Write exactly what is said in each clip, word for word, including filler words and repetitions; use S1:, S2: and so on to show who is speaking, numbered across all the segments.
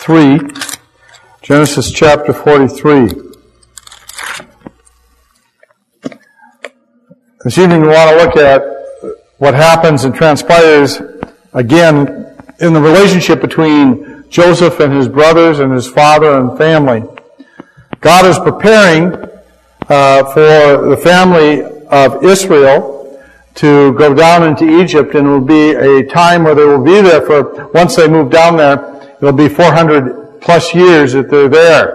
S1: three. Genesis chapter forty-three. This evening we want to look at what happens and transpires again in the relationship between Joseph and his brothers and his father and family. God is preparing uh, for the family of Israel to go down into Egypt, and it will be a time where they will be there for, once they move down there, it will be four hundred plus years that they're there.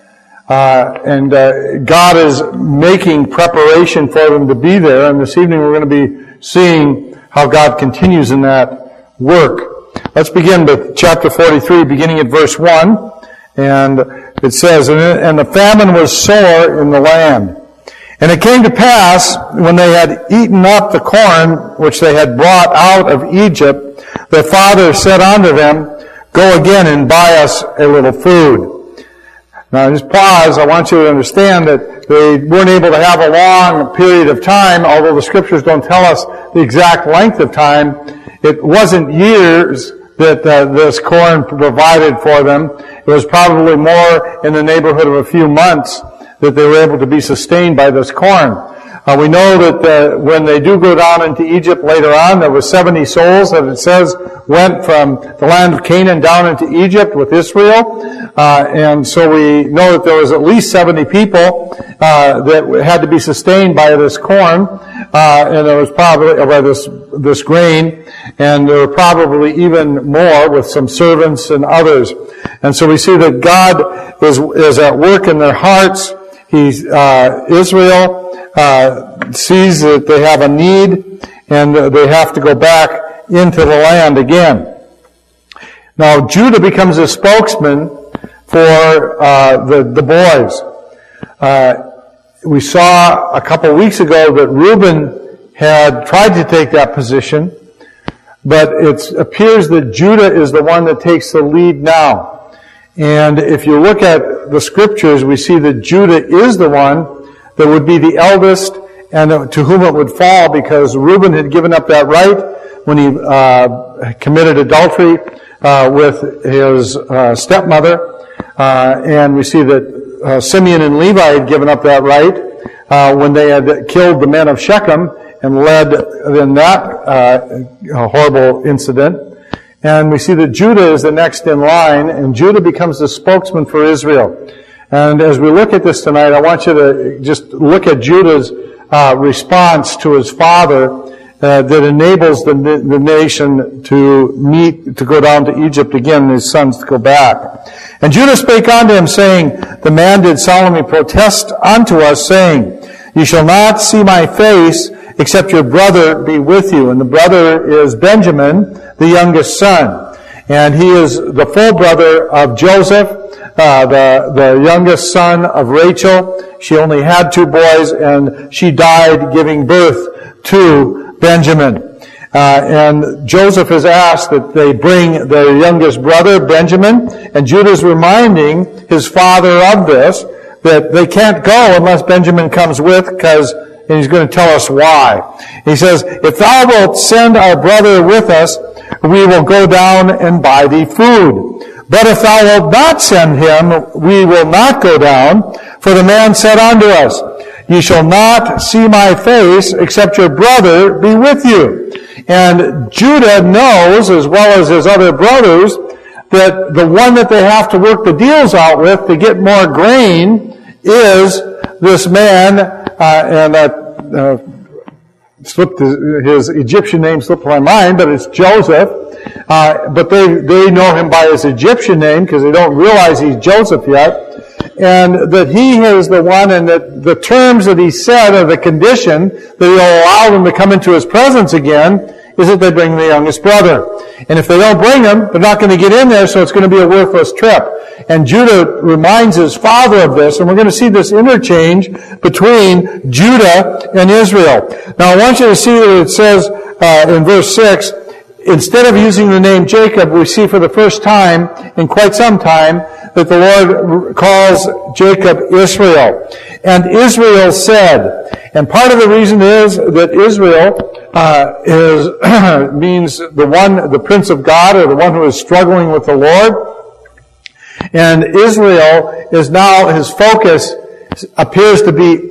S1: Uh, and uh, God is making preparation for them to be there, and this evening we're going to be seeing how God continues in that work. Let's begin with chapter forty-three, beginning at verse one, and it says, "And the famine was sore in the land. And it came to pass, when they had eaten up the corn which they had brought out of Egypt, their father said unto them, Go again and buy us a little food." Now, just pause. I want you to understand that they weren't able to have a long period of time, although the scriptures don't tell us the exact length of time. It wasn't years that uh, this corn provided for them. It was probably more in the neighborhood of a few months that they were able to be sustained by this corn. Uh, we know that uh, when they do go down into Egypt later on, there were seventy souls that it says went from the land of Canaan down into Egypt with Israel. Uh, and so we know that there was at least seventy people uh, that had to be sustained by this corn, uh, and there was probably uh, by this this grain, and there were probably even more with some servants and others. And so we see that God is is at work in their hearts. He's uh, Israel. Uh, sees that they have a need, and they have to go back into the land again. Now, Judah becomes a spokesman for uh, the, the boys. Uh, we saw a couple weeks ago that Reuben had tried to take that position, but it appears that Judah is the one that takes the lead now. And if you look at the scriptures, we see that Judah is the one that would be the eldest and to whom it would fall, because Reuben had given up that right when he uh, committed adultery uh, with his uh, stepmother. Uh, and we see that uh, Simeon and Levi had given up that right uh, when they had killed the men of Shechem and led in that uh, horrible incident. And we see that Judah is the next in line, and Judah becomes the spokesman for Israel. And as we look at this tonight, I want you to just look at Judah's uh, response to his father uh, that enables the, the nation to meet, to go down to Egypt again, and his sons to go back. "And Judah spake unto him, saying, The man did solemnly protest unto us, saying, Ye shall not see my face, except your brother be with you. And the brother is Benjamin, the youngest son. And he is the full brother of Joseph, Uh, the, the youngest son of Rachel. She only had two boys, and she died giving birth to Benjamin. Uh, and Joseph is asked that they bring their youngest brother, Benjamin, and Judah's reminding his father of this, that they can't go unless Benjamin comes with, because, and he's going to tell us why. He says, If thou wilt send our brother with us, we will go down and buy thee food. But if thou wilt not send him, we will not go down. For the man said unto us, Ye shall not see my face, except your brother be with you. And Judah knows, as well as his other brothers, that the one that they have to work the deals out with to get more grain is this man, uh, and uh, uh, slipped his, his Egyptian name slipped my mind, but it's Joseph. Uh, but they, they know him by his Egyptian name because they don't realize he's Joseph yet. And that he is the one, and that the terms that he said, or the condition that he'll allow them to come into his presence again, is that they bring the youngest brother. And if they don't bring him, they're not going to get in there, so it's going to be a worthless trip. And Judah reminds his father of this, and we're going to see this interchange between Judah and Israel. Now I want you to see that it says uh, in verse six, instead of using the name Jacob, we see for the first time in quite some time that the Lord calls Jacob Israel. And Israel said, and part of the reason is that Israel uh, is means the one, the Prince of God, or the one who is struggling with the Lord. And Israel is now, his focus appears to be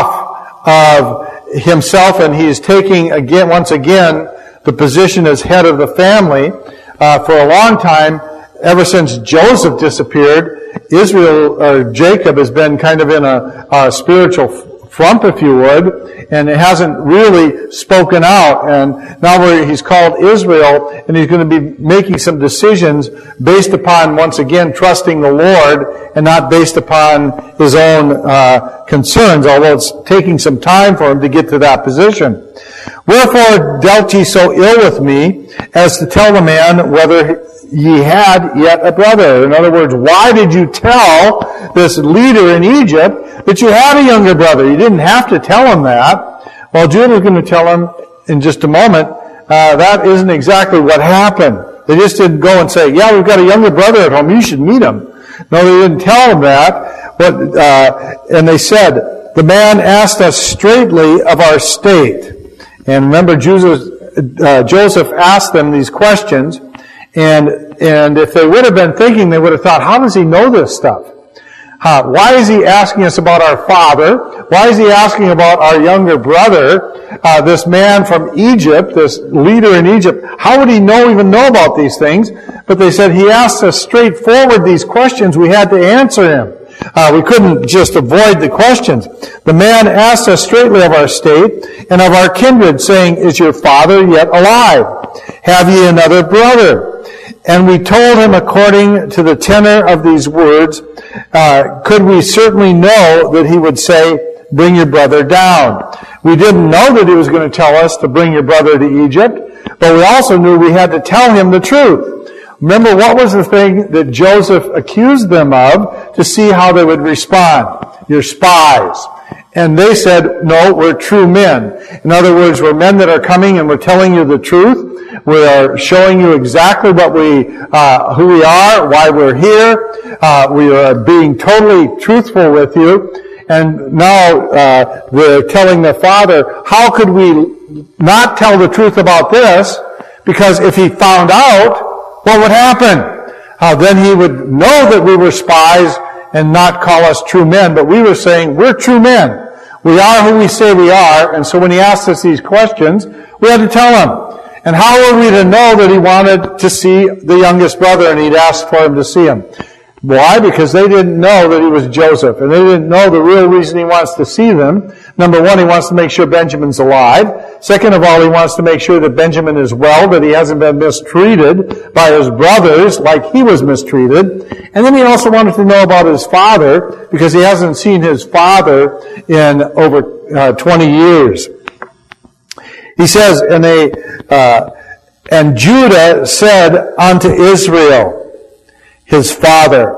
S1: off of himself, and he is taking again, once again, the position as head of the family. Uh, for a long time, ever since Joseph disappeared, Israel, or Jacob, has been kind of in a, a spiritual frump, if you would, and it hasn't really spoken out. And now where he's called Israel, and he's going to be making some decisions based upon, once again, trusting the Lord, and not based upon his own uh, concerns, although it's taking some time for him to get to that position. Wherefore dealt ye so ill with me, as to tell the man whether ye had yet a brother? In other words, why did you tell this leader in Egypt that you had a younger brother? You didn't have to tell him that. Well, Judah is going to tell him in just a moment, uh, that isn't exactly what happened. They just didn't go and say, yeah, we've got a younger brother at home, you should meet him. No, they didn't tell him that. But, uh, and they said, the man asked us straightly of our state. And remember, Joseph, uh, Joseph asked them these questions, and and if they would have been thinking, they would have thought, how does he know this stuff? Uh, why is he asking us about our father? Why is he asking about our younger brother, uh, this man from Egypt, this leader in Egypt? How would he know even know about these things? But they said he asked us straightforward these questions. We had to answer him. Uh, we couldn't just avoid the questions. The man asked us straightly of our state and of our kindred, saying, is your father yet alive? Have ye another brother? And we told him according to the tenor of these words, uh, could we certainly know that he would say, bring your brother down. We didn't know that he was going to tell us to bring your brother to Egypt, but we also knew we had to tell him the truth. Remember, what was the thing that Joseph accused them of to see how they would respond? You're spies. And they said, no, we're true men. In other words, we're men that are coming and we're telling you the truth. We are showing you exactly what we, uh, who we are, why we're here. Uh, we are being totally truthful with you. And now, uh, they're telling their father, how could we not tell the truth about this? Because if he found out, what would happen? Uh, then he would know that we were spies and not call us true men. But we were saying, we're true men. We are who we say we are. And so when he asked us these questions, we had to tell him. And how were we to know that he wanted to see the youngest brother and he'd asked for him to see him? Why? Because they didn't know that he was Joseph. And they didn't know the real reason he wants to see them. Number one, he wants to make sure Benjamin's alive. Second of all, he wants to make sure that Benjamin is well, that he hasn't been mistreated by his brothers like he was mistreated. And then he also wanted to know about his father, because he hasn't seen his father in over uh, twenty years. He says, and they, uh, and Judah said unto Israel, his father.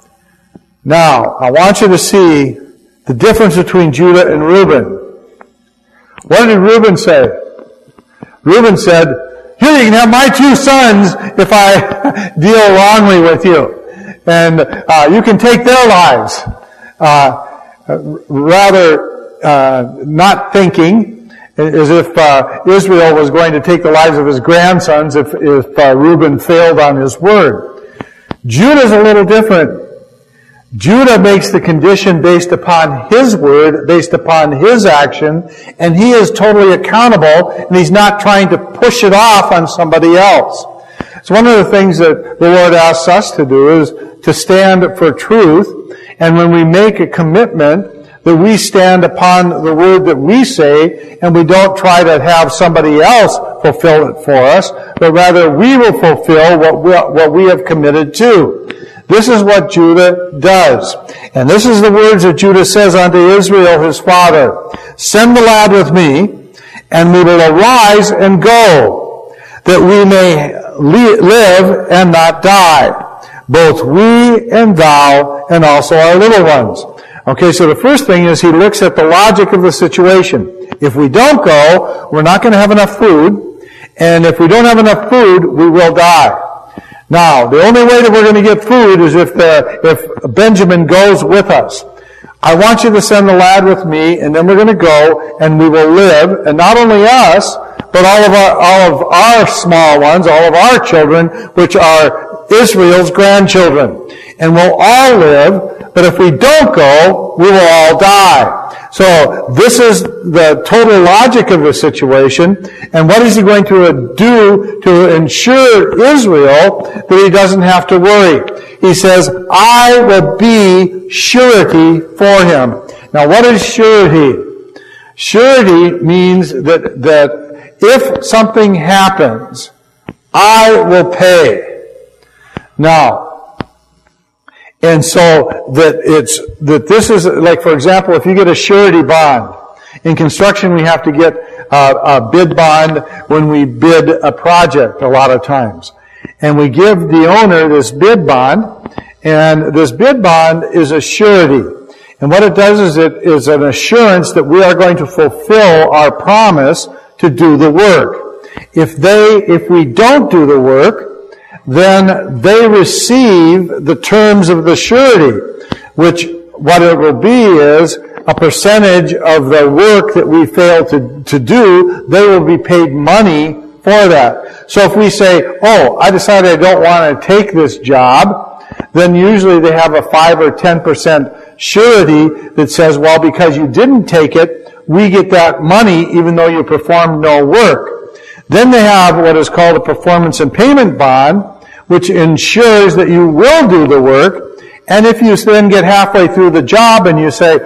S1: Now, I want you to see the difference between Judah and Reuben. What did Reuben say? Reuben said, here, you can have my two sons if I deal wrongly with you. And uh, you can take their lives. Uh, rather, uh, not thinking as if uh, Israel was going to take the lives of his grandsons if, if uh, Reuben failed on his word. Judah's a little different. Judah makes the condition based upon his word, based upon his action, and he is totally accountable, and he's not trying to push it off on somebody else. So one of the things that the Lord asks us to do is to stand for truth, and when we make a commitment, that we stand upon the word that we say, and we don't try to have somebody else fulfill it for us, but rather we will fulfill what we, what we have committed to. This is what Judah does. And this is the words that Judah says unto Israel his father. Send the lad with me, and we will arise and go, that we may live and not die, both we and thou, and also our little ones. Okay, so the first thing is he looks at the logic of the situation. If we don't go, we're not going to have enough food, and if we don't have enough food, we will die. Now, the only way that we're going to get food is if the, if Benjamin goes with us. I want you to send the lad with me, and then we're going to go, and we will live, and not only us, but all of our, all of our small ones, all of our children, which are Israel's grandchildren. And we'll all live, but if we don't go, we will all die. So this is the total logic of the situation. And what is he going to do to ensure Israel that he doesn't have to worry? He says, I will be surety for him. Now what is surety? Surety means that, that if something happens, I will pay. Now, and so that it's, that this is, like for example, if you get a surety bond, in construction we have to get a, a bid bond when we bid a project a lot of times. And we give the owner this bid bond, and this bid bond is a surety. And what it does is it is an assurance that we are going to fulfill our promise to do the work. If they, if we don't do the work, then they receive the terms of the surety, which what it will be is a percentage of the work that we fail to, to do. They will be paid money for that. So if we say, oh, I decided I don't want to take this job, then usually they have a five or ten percent surety that says, well, because you didn't take it, we get that money even though you performed no work. Then they have what is called a performance and payment bond, which ensures that you will do the work. And if you then get halfway through the job and you say,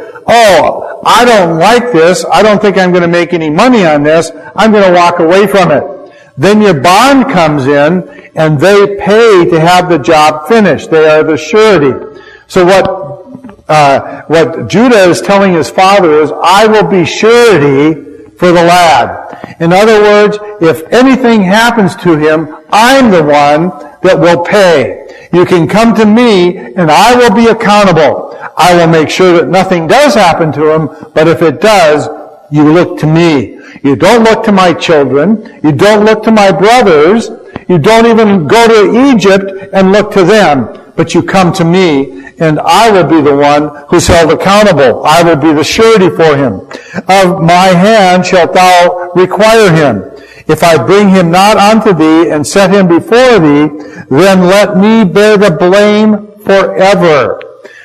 S1: oh, I don't like this, I don't think I'm going to make any money on this, I'm going to walk away from it. Then your bond comes in and they pay to have the job finished. They are the surety. So what, uh, what Judah is telling his father is, I will be surety for the lad. In other words, if anything happens to him, I'm the one that will pay. You can come to me and I will be accountable. I will make sure that nothing does happen to him, but if it does, you look to me. You don't look to my children. You don't look to my brothers. You don't even go to Egypt and look to them, but you come to me and I will be the one who's held accountable. I will be the surety for him. Of my hand shalt thou require him. If I bring him not unto thee and set him before thee, then let me bear the blame forever.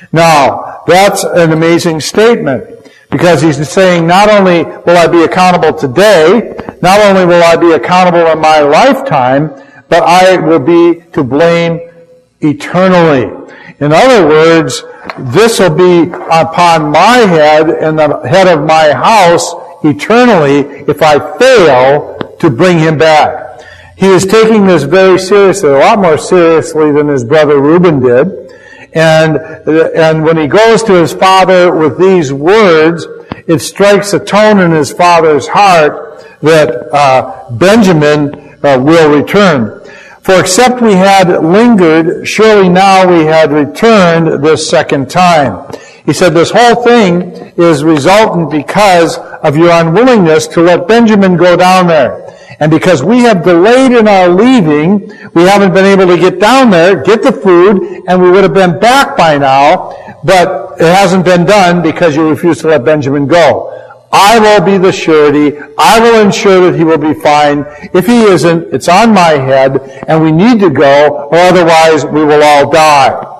S1: Now, that's an amazing statement, because he's saying not only will I be accountable today, not only will I be accountable in my lifetime, but I will be to blame eternally. In other words, this will be upon my head and the head of my house eternally if I fail to bring him back. He is taking this very seriously, a lot more seriously than his brother Reuben did. And, and when he goes to his father with these words, it strikes a tone in his father's heart that uh, Benjamin uh, will return. For except we had lingered, surely now we had returned this second time. He said this whole thing is resultant because of your unwillingness to let Benjamin go down there. And because we have delayed in our leaving, we haven't been able to get down there, get the food, and we would have been back by now, but it hasn't been done because you refuse to let Benjamin go. I will be the surety. I will ensure that he will be fine. If he isn't, it's on my head, and we need to go, or otherwise we will all die.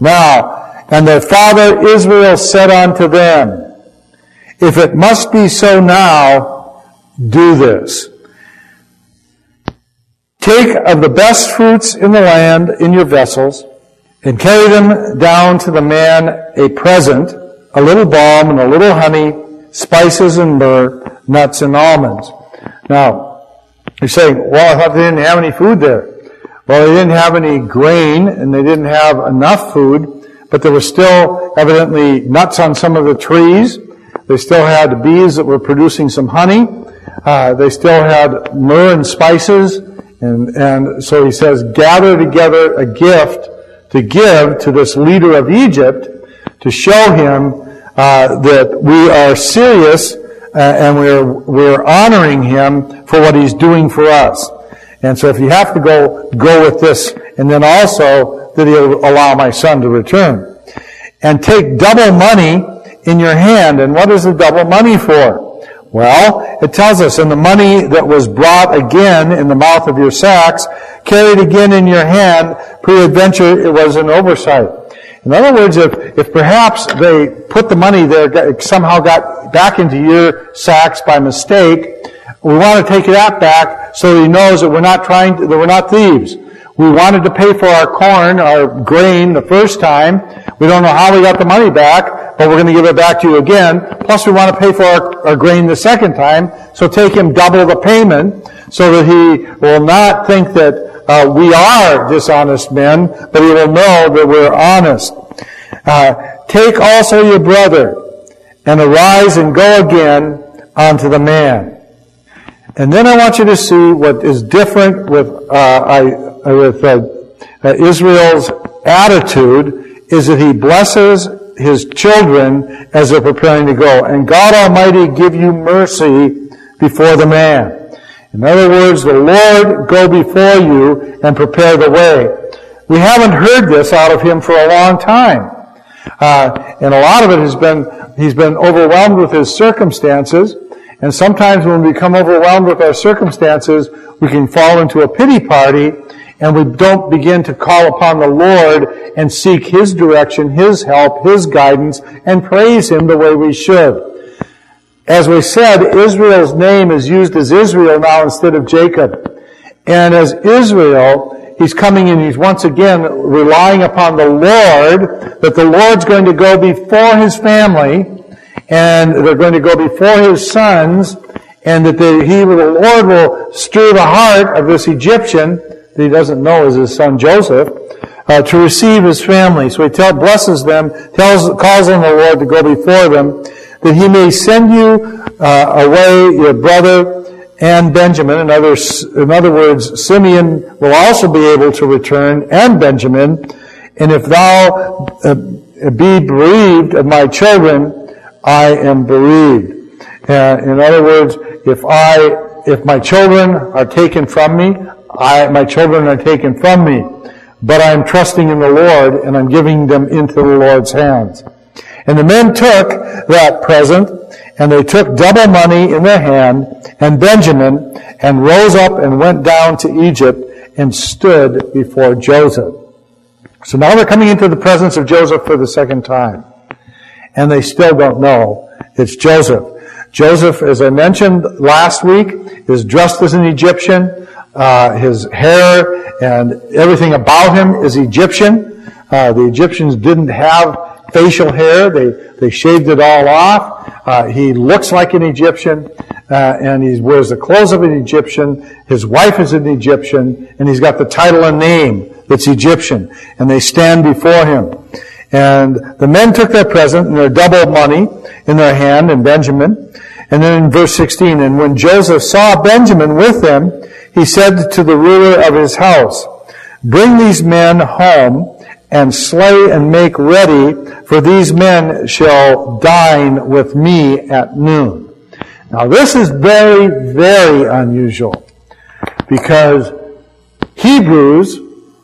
S1: Now, and their father Israel said unto them, if it must be so now, do this. Take of the best fruits in the land in your vessels, and carry them down to the man a present, a little balm and a little honey, spices and myrrh, nuts and almonds. Now, you're saying, well, I thought they didn't have any food there. Well, they didn't have any grain, and they didn't have enough food, but there was still evidently nuts on some of the trees. They still had bees that were producing some honey. Uh, they still had myrrh and spices. And, and so he says, gather together a gift to give to this leader of Egypt to show him uh, that we are serious uh, and we're, we're honoring him for what he's doing for us. And so if you have to go, go with this, and then also that he'll allow my son to return. And take double money in your hand. And what is the double money for? Well, it tells us, and the money that was brought again in the mouth of your sacks, carried again in your hand, peradventure it was an oversight. In other words, if, if perhaps they put the money there, somehow got back into your sacks by mistake, we want to take that back so that he knows that we're not trying to, that we're not thieves. We wanted to pay for our corn, our grain the first time. We don't know how we got the money back, but we're going to give it back to you again. Plus we want to pay for our, our grain the second time, so take him double the payment so that he will not think that Uh, we are dishonest men, but he will know that we're honest. Uh, take also your brother, and arise and go again unto the man. And then I want you to see what is different with uh, I, with uh, uh, Israel's attitude is that he blesses his children as they're preparing to go. And God Almighty give you mercy before the man. In other words, the Lord go before you and prepare the way. We haven't heard this out of him for a long time. Uh, and a lot of it has been, he's been overwhelmed with his circumstances. And sometimes when we become overwhelmed with our circumstances, we can fall into a pity party and we don't begin to call upon the Lord and seek his direction, his help, his guidance, and praise him the way we should. As we said, Israel's name is used as Israel now instead of Jacob. And as Israel, he's coming in, he's once again relying upon the Lord, that the Lord's going to go before his family, and they're going to go before his sons, and that the, he, the Lord will stir the heart of this Egyptian, that he doesn't know is his son Joseph, uh, to receive his family. So he tell, blesses them, tells, calls on the Lord to go before them, that he may send you uh, away your brother and Benjamin. In other, in other words, Simeon will also be able to return, and Benjamin. And if thou uh, be bereaved of my children, I am bereaved. Uh, in other words, if I, if my children are taken from me, I, my children are taken from me. But I am trusting in the Lord, and I'm giving them into the Lord's hands. And the men took that present, and they took double money in their hand, and Benjamin, and rose up and went down to Egypt, and stood before Joseph. So now they're coming into the presence of Joseph for the second time. And they still don't know it's Joseph. Joseph, as I mentioned last week, is dressed as an Egyptian. Uh, his hair and everything about him is Egyptian. Uh, the Egyptians didn't have facial hair. They, they shaved it all off. Uh, he looks like an Egyptian, uh, and he wears the clothes of an Egyptian. His wife is an Egyptian, and he's got the title and name that's Egyptian. And they stand before him. And the men took their present and their double money in their hand, and Benjamin. And then in verse sixteen, and when Joseph saw Benjamin with them, he said to the ruler of his house, bring these men home, and slay and make ready, for these men shall dine with me at noon. Now this is very, very unusual, because Hebrews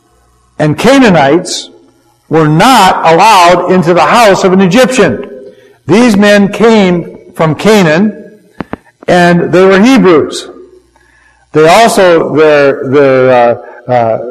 S1: and Canaanites were not allowed into the house of an Egyptian. These men came from Canaan, and they were Hebrews. They also, their, their, uh, uh,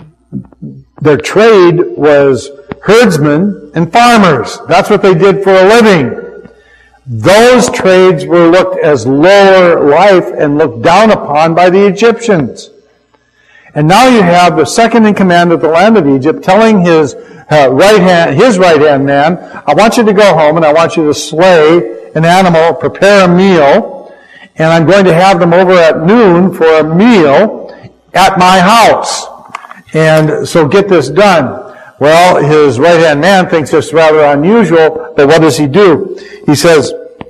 S1: their trade was herdsmen and farmers. That's what they did for a living. Those trades were looked as lower life and looked down upon by the Egyptians. And now you have the second in command of the land of Egypt telling his uh, right hand, his right hand man, I want you to go home and I want you to slay an animal, prepare a meal, and I'm going to have them over at noon for a meal at my house. And so get this done. Well, his right-hand man thinks this rather unusual, but what does he do? He says,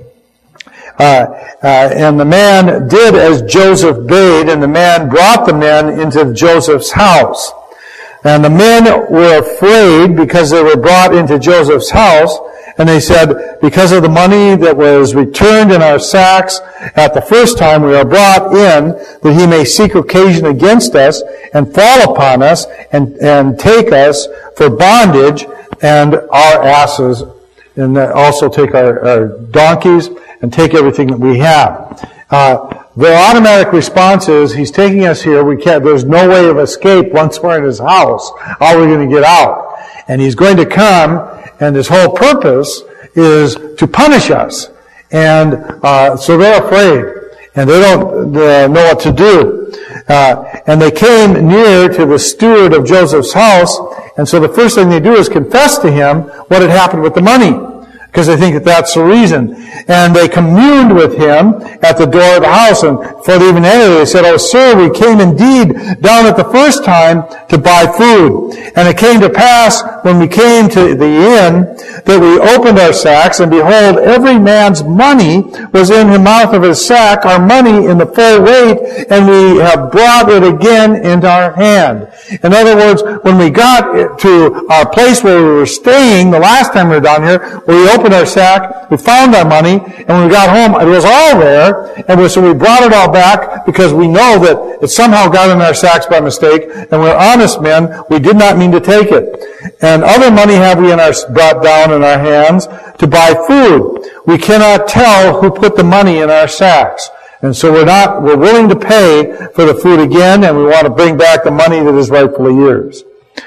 S1: uh, uh, and the man did as Joseph bade, and the man brought the men into Joseph's house. And the men were afraid because they were brought into Joseph's house, and they said, because of the money that was returned in our sacks at the first time we are brought in, that he may seek occasion against us and fall upon us and, and take us for bondage and our asses and also take our, our donkeys and take everything that we have. Uh, the automatic response is, he's taking us here. We can't, there's no way of escape once we're in his house. How are we going to get out? And he's going to come, and his whole purpose is to punish us. And uh, so they're afraid, and they don't uh, know what to do. Uh, and they came near to the steward of Joseph's house, and so the first thing they do is confess to him what had happened with the money, because they think that that's the reason. And they communed with him at the door of the house, and before they even entered, they said, "Oh, sir, we came indeed down at the first time to buy food. And it came to pass, when we came to the inn, that we opened our sacks, and behold, every man's money was in the mouth of his sack, our money in the full weight, and we have brought it again into our hand." In other words, when we got to our place where we were staying the last time we were down here, we opened our sack, we found our money, and when we got home, it was all there, and so we brought it all back because we know that it somehow got in our sacks by mistake, and we're honest men, we did not mean to take it. And other money have we in our, brought down in our hands to buy food. We cannot tell who put the money in our sacks. And so we're not, we're willing to pay for the food again, and we want to bring back the money that is rightfully yours.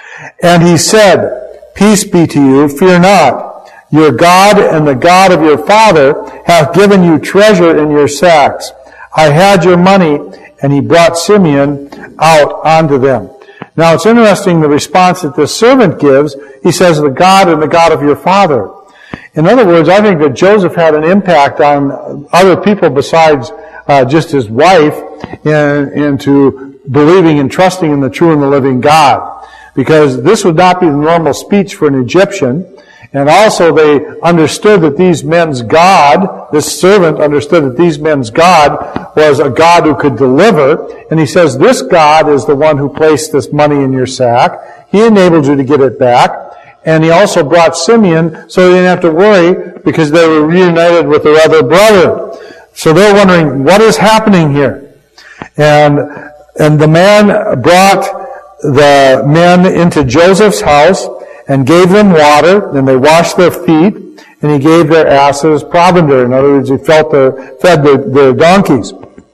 S1: And he said, "Peace be to you, fear not. Your God and the God of your father hath given you treasure in your sacks. I had your money," and he brought Simeon out unto them. Now it's interesting the response that this servant gives. He says, "The God and the God of your father." In other words, I think that Joseph had an impact on other people besides uh, just his wife in, into believing and trusting in the true and the living God. Because this would not be the normal speech for an Egyptian. And also they understood that these men's God, this servant understood that these men's God was a God who could deliver. And he says, this God is the one who placed this money in your sack. He enabled you to get it back. And he also brought Simeon so they didn't have to worry because they were reunited with their other brother. So they're wondering, what is happening here? And, and the man brought the men into Joseph's house and gave them water, and they washed their feet, and he gave their asses provender. In other words, he felt their, fed their, their donkeys.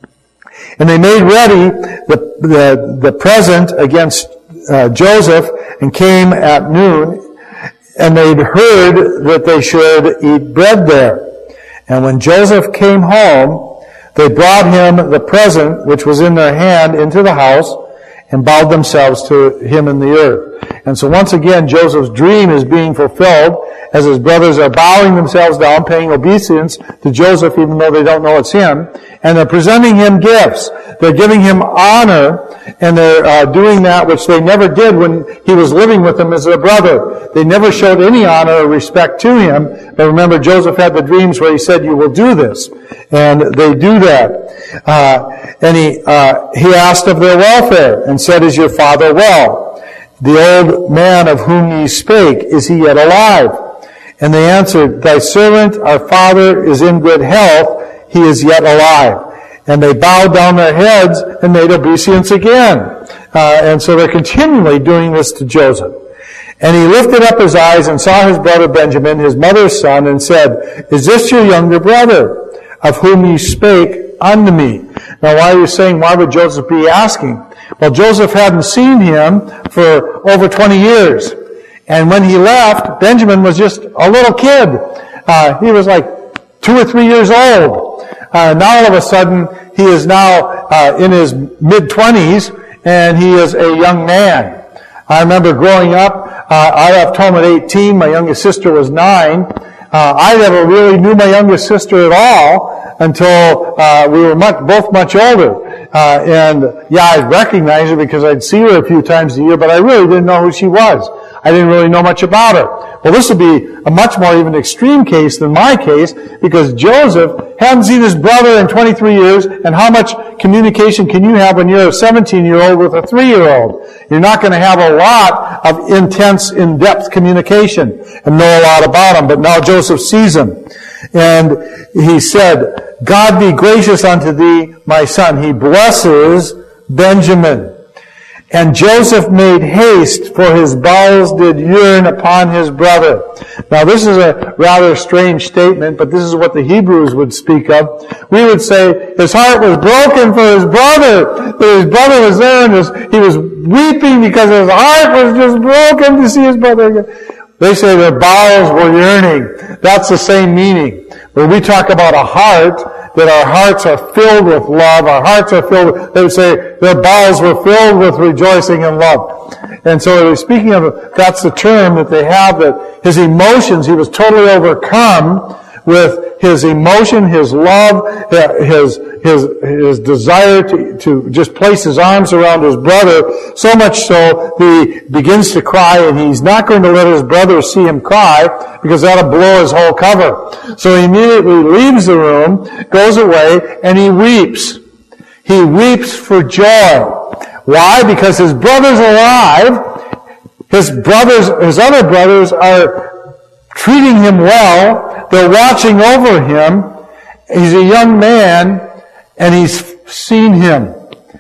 S1: And they made ready the, the, the present against uh, Joseph, and came at noon, and they'd heard that they should eat bread there. And when Joseph came home, they brought him the present which was in their hand into the house, and bowed themselves to him in the earth. And so once again, Joseph's dream is being fulfilled as his brothers are bowing themselves down, paying obeisance to Joseph even though they don't know it's him. And they're presenting him gifts. They're giving him honor, and they're uh, doing that which they never did when he was living with them as their brother. They never showed any honor or respect to him. But remember, Joseph had the dreams where he said, "You will do this." And they do that. Uh, and he, uh, he asked of their welfare, and said, "Is your father well? The old man of whom ye spake, is he yet alive?" And they answered, "Thy servant, our father, is in good health. He is yet alive." And they bowed down their heads and made obeisance again. Uh, and so they're continually doing this to Joseph. And he lifted up his eyes and saw his brother Benjamin, his mother's son, and said, "Is this your younger brother, of whom ye spake unto me?" Now why are you saying, why would Joseph be asking? Well, Joseph hadn't seen him for over twenty years. And when he left, Benjamin was just a little kid. Uh, he was like two or three years old. Uh, now all of a sudden, he is now uh, in his mid-twenties, and he is a young man. I remember growing up, uh, I left home at eighteen. My youngest sister was nine. Uh, I never really knew my youngest sister at all until uh, we were much, both much older. Uh, and yeah, I recognized her because I'd see her a few times a year, but I really didn't know who she was. I didn't really know much about her. Well, this would be a much more even extreme case than my case, because Joseph hadn't seen his brother in twenty-three years, and how much communication can you have when you're a seventeen-year-old with a three-year-old? You're not going to have a lot of intense, in-depth communication and know a lot about him, but now Joseph sees him. And he said, "God be gracious unto thee, my son." He blesses Benjamin. And Joseph made haste, for his bowels did yearn upon his brother. Now this is a rather strange statement, but this is what the Hebrews would speak of. We would say his heart was broken for his brother. That his brother was there and his, he was weeping because his heart was just broken to see his brother again. They say their bowels were yearning. That's the same meaning. When we talk about a heart, that our hearts are filled with love, our hearts are filled with, they would say their bowels were filled with rejoicing and love. And so speaking of, that's the term that they have, that his emotions, he was totally overcome with his emotion, his love, his his his desire to, to just place his arms around his brother, so much so that he begins to cry, and he's not going to let his brother see him cry, because that'll blow his whole cover. So he immediately leaves the room, goes away, and he weeps. He weeps for joy. Why? Because his brother's alive. His brothers, his other brothers are treating him well. They're watching over him. He's a young man, and he's seen him.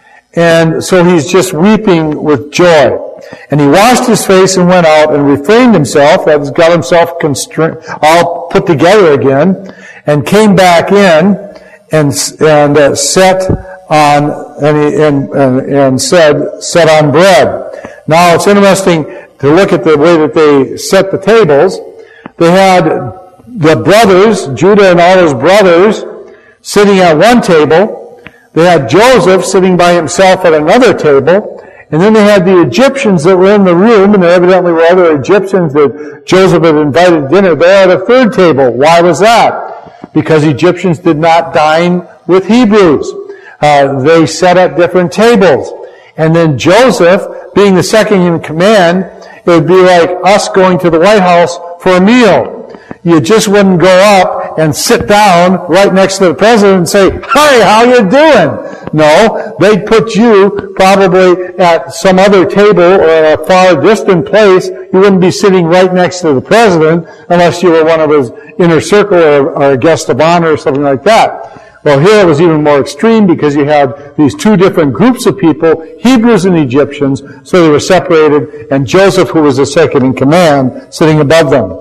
S1: And so he's just weeping with joy. And he washed his face and went out and refrained himself, that is, got himself constra- all put together again, and came back in and, and uh, set on, and, he, and, and, and said, set on bread. Now it's interesting to look at the way that they set the tables. They had the brothers, Judah and all his brothers, sitting at one table. They had Joseph sitting by himself at another table. And then they had the Egyptians that were in the room, and there evidently were other Egyptians that Joseph had invited to dinner. They had a third table. Why was that? Because Egyptians did not dine with Hebrews. Uh, they sat at different tables. And then Joseph, being the second in command, it would be like us going to the White House for a meal. You just wouldn't go up and sit down right next to the president and say, "Hi, how you doing?" No, they'd put you probably at some other table or a far distant place. You wouldn't be sitting right next to the president unless you were one of his inner circle or, or a guest of honor or something like that. Well, here it was even more extreme because you had these two different groups of people, Hebrews and Egyptians, so they were separated, and Joseph, who was the second in command, sitting above them.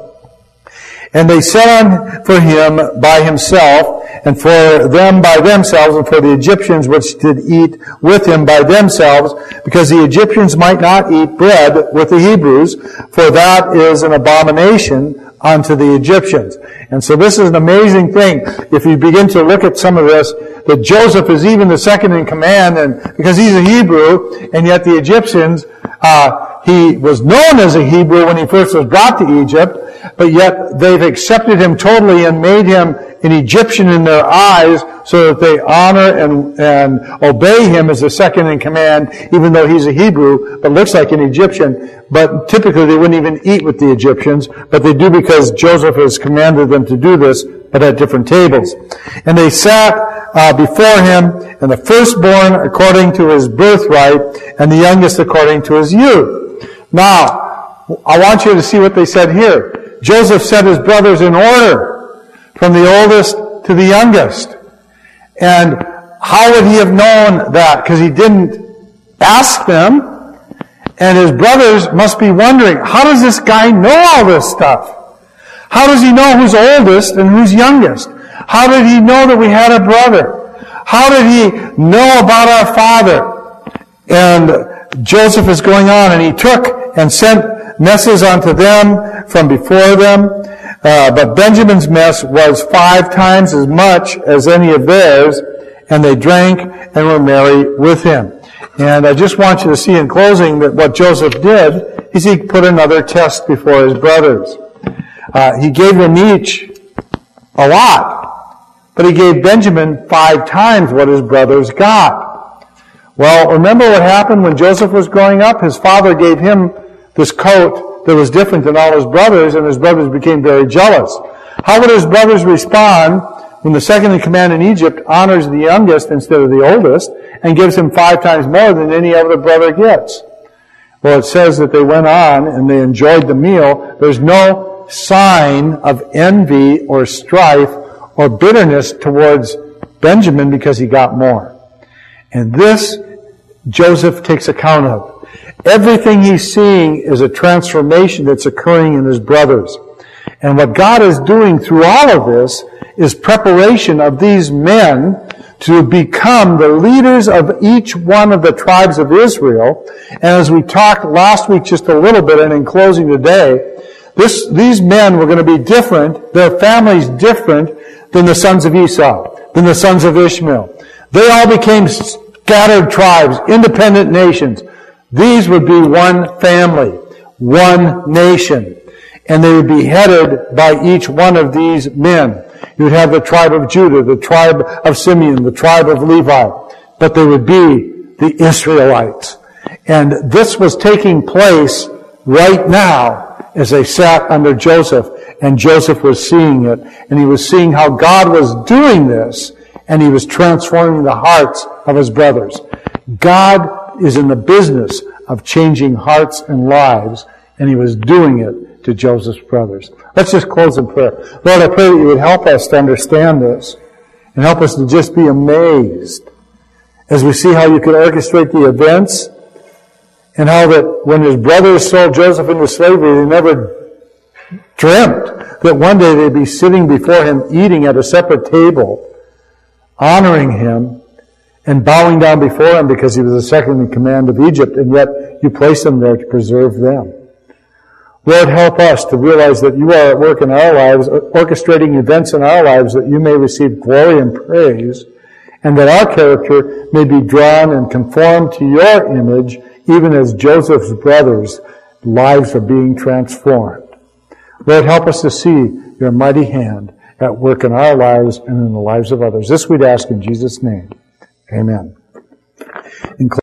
S1: And they sat on for him by himself, and for them by themselves, and for the Egyptians which did eat with him by themselves, because the Egyptians might not eat bread with the Hebrews, for that is an abomination unto the Egyptians. And so this is an amazing thing. If you begin to look at some of this, that Joseph is even the second in command, and because he's a Hebrew, and yet the Egyptians, uh, he was known as a Hebrew when he first was brought to Egypt, but yet they've accepted him totally and made him an Egyptian in their eyes, so that they honor and, and obey him as the second in command, even though he's a Hebrew, but looks like an Egyptian. But typically they wouldn't even eat with the Egyptians, but they do because Joseph has commanded them to do this, but at different tables. And they sat uh, before him, and the firstborn according to his birthright, and the youngest according to his youth. Now, I want you to see what they said here. Joseph set his brothers in order, from the oldest to the youngest. And how would he have known that? Because he didn't ask them. And his brothers must be wondering, how does this guy know all this stuff? How does he know who's oldest and who's youngest? How did he know that we had a brother? How did he know about our father? And Joseph is going on, and he took and sent messes unto them from before them. Uh, but Benjamin's mess was five times as much as any of theirs, and they drank and were merry with him. And I just want you to see in closing that what Joseph did is he put another test before his brothers. Uh, he gave them each a lot, but he gave Benjamin five times what his brothers got. Well, remember what happened when Joseph was growing up? His father gave him this coat that was different than all his brothers, and his brothers became very jealous. How would his brothers respond when the second in command in Egypt honors the youngest instead of the oldest and gives him five times more than any other brother gets? Well, it says that they went on and they enjoyed the meal. There's no sign of envy or strife or bitterness towards Benjamin because he got more. And this Joseph takes account of. Everything he's seeing is a transformation that's occurring in his brothers. And what God is doing through all of this is preparation of these men to become the leaders of each one of the tribes of Israel. And as we talked last week just a little bit, and in closing today, this, these men were going to be different, their families different than the sons of Esau, than the sons of Ishmael. They all became scattered tribes, independent nations. These would be one family, one nation. And they would be headed by each one of these men. You would have the tribe of Judah, the tribe of Simeon, the tribe of Levi. But they would be the Israelites. And this was taking place right now as they sat under Joseph. And Joseph was seeing it. And he was seeing how God was doing this. And he was transforming the hearts of his brothers. God is in the business of changing hearts and lives. And he was doing it to Joseph's brothers. Let's just close in prayer. Lord, I pray that you would help us to understand this and help us to just be amazed as we see how you could orchestrate the events and how that when his brothers sold Joseph into slavery, they never dreamt that one day they'd be sitting before him eating at a separate table, honoring him and bowing down before him because he was the second in command of Egypt, and yet you placed him there to preserve them. Lord, help us to realize that you are at work in our lives, orchestrating events in our lives that you may receive glory and praise, and that our character may be drawn and conformed to your image, even as Joseph's brothers' lives are being transformed. Lord, help us to see your mighty hand at work in our lives and in the lives of others. This we'd ask in Jesus' name. Amen. In